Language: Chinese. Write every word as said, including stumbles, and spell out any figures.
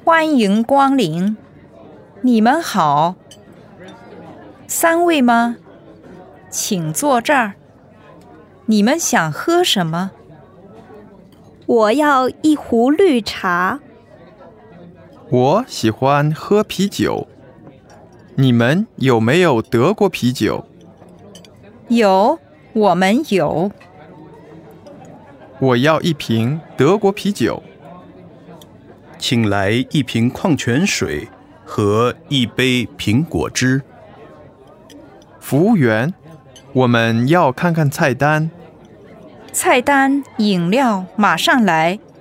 欢迎光临，你们好。三位吗？请坐这儿。你们想喝什么？ 我要一壶绿茶。 我喜欢喝啤酒。你们有没有德国啤酒？ 有，我们有。 我要一瓶德国啤酒。 请来一瓶矿泉水和一杯苹果汁。 服务员，我们要看看菜单。 菜单、饮料马上来。